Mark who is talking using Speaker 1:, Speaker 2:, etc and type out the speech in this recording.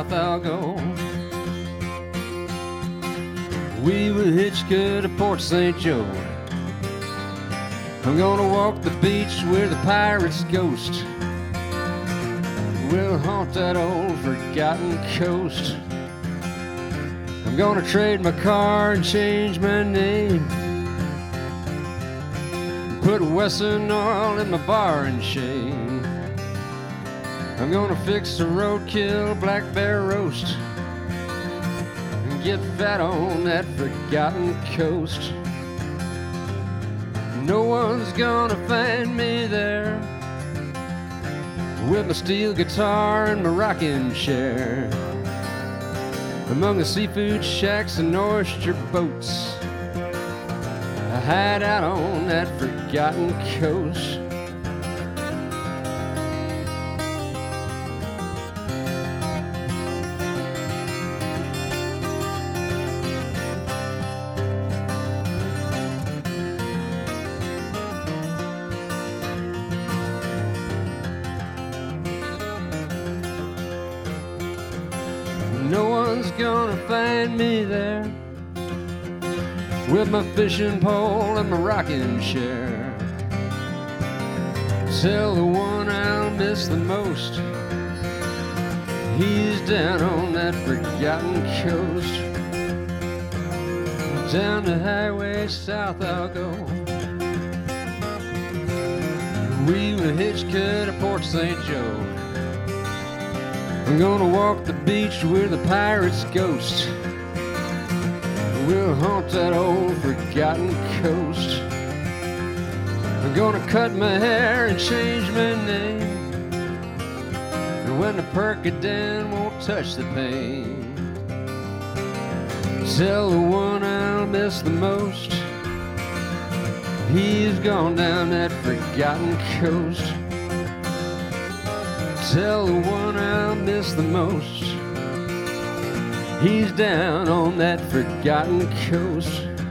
Speaker 1: south I'll go. We will hitchhike to Port St. Joe. I'm gonna walk the beach where the pirate's ghost will haunt that old forgotten coast. I'm gonna trade my car and change my name, put Wesson oil in my bar and chain. I'm gonna fix a roadkill black bear roast and get fat on that forgotten coast. No one's gonna find me there with my steel guitar and my rocking chair, among the seafood shacks and oyster boats. I hide out on that forgotten coast. No one's gonna find me there with my fishing pole and my rocking chair. Tell the one I'll miss the most, he's down on that forgotten coast. Down the highway south I'll go. We will hitchhike to Port St. Joe. I'm gonna walk the beach where the pirate's ghost will haunt that old forgotten coast. I'm gonna cut my hair and change my name, and when the Percodan won't touch the pain, tell the one I'll miss the most, he's gone down that forgotten coast. Tell the one I'll miss the most, he's down on that forgotten coast.